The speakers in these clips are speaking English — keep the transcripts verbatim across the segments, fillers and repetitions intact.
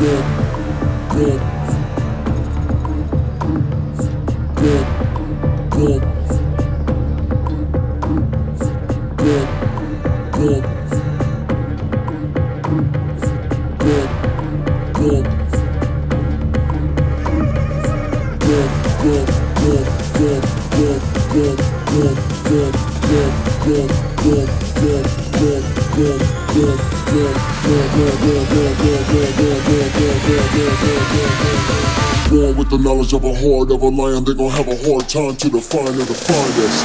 Born with the knowledge of a heart of a lion, they gon' have a hard time to define or define us.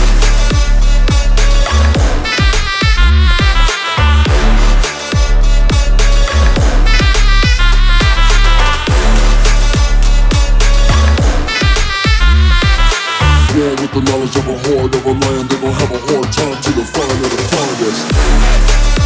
Born with the knowledge of a heart of a lion, they gon' have a hard time to define or define us.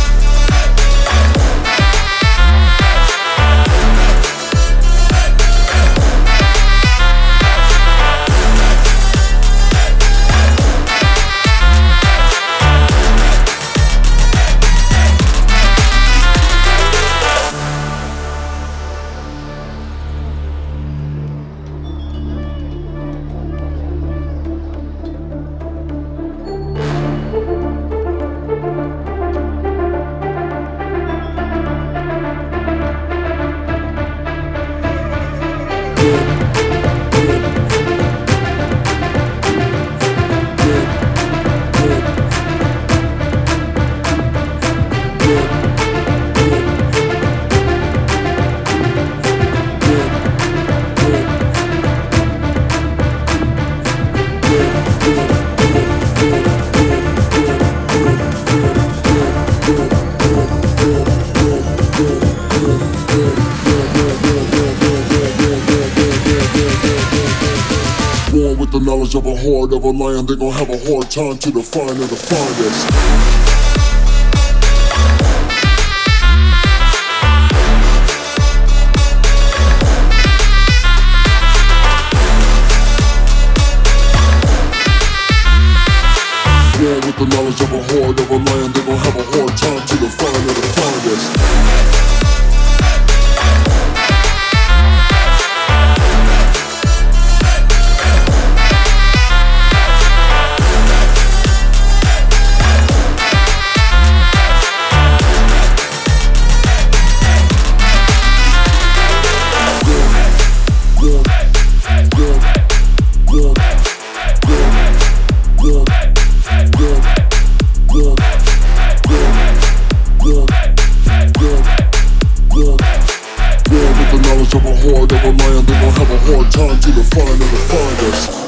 Born with the knowledge of a heart of a lion, they gon' have a hard time to define or define us. Born with the knowledge of a heart of a lion, they gon' have a hard time to define or define us. Of a heart of a lion, they gon' have a hard time to define or define us.